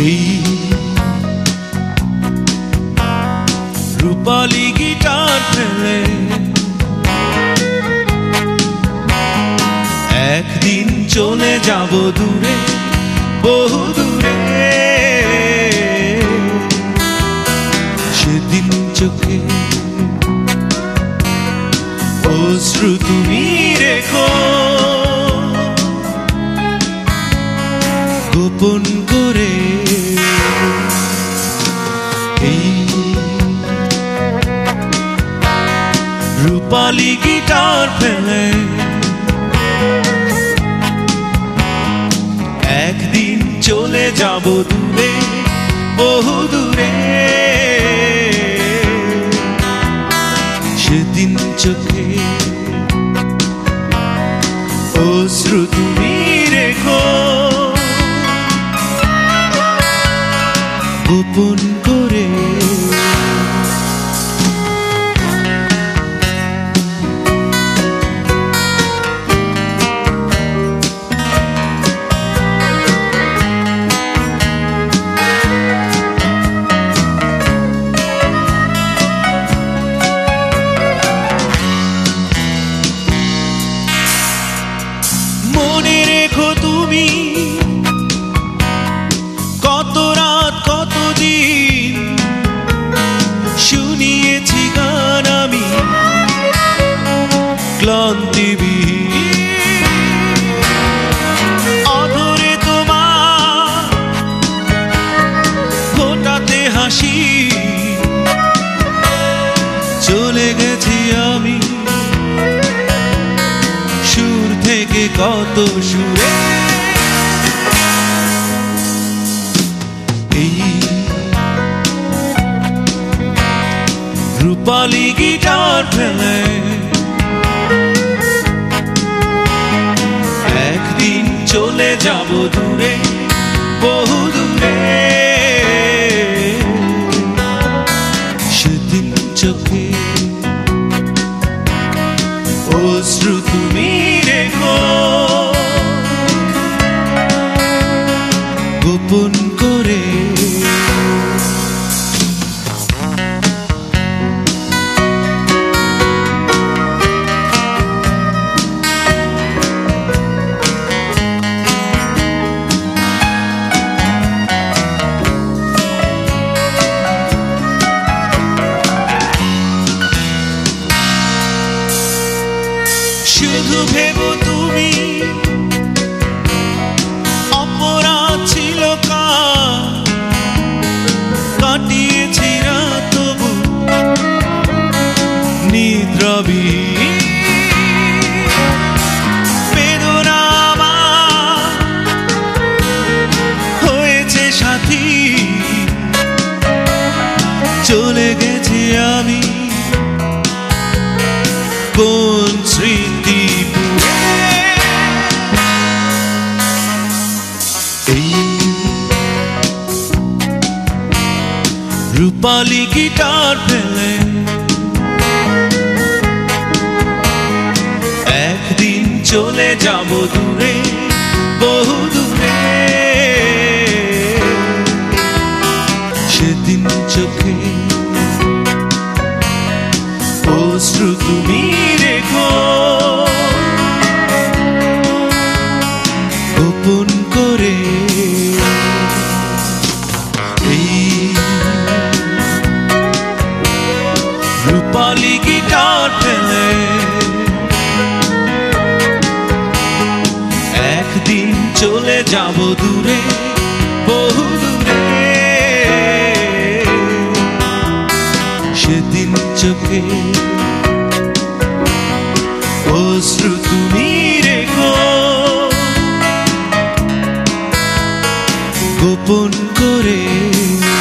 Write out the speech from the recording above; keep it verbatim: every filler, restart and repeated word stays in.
এই রূপালী গিটার ফেলে একদিন চলে যাব দূরে, বহু দূরে। সেদিন চোখে অশ্রু তুমি রেখো গোপন করে। এই রূপালী গিটার ফেলে একদিন চলে যাব দূরে, বহু দূরে। সেদিন চোখে অশ্রু তুমি রেখো গোপন করে। মনে রেখো তুমি কত রাত কত দিন শুনিয়েছি গান আমি ক্লান্তিবিহীন। অধরে তোমার ফোটাতে হাসি চলে গেছি আমি সুর থেকে কত সুরে। এই রূপালী গিটার ফেলে একদিন চলে যাব দূরে, বহু দূরে। সেদিন চোখে অশ্রু তুমি রেখো গোপন করে। শুধু ভেবো তুমি অপরাধ ছিল কার, কাটিয়েছি রাত তবু নিদ্রাবিহীন। বেদনা আমার হয়েছে সাথী, চলে গেছি আমি কোন স্মৃতি। এই রূপালী গিটার ফেলে একদিন চলে যাব দূরে, বহু দূরে। সেদিন চোখে অশ্রু তুমি রেখো গোপন করে। এই রূপালী গিটার ফেলে একদিন চলে যাব দূরে, বহু দূরে। সেদিন চোখে অশ্রু তুমি রেখো গোপন করে।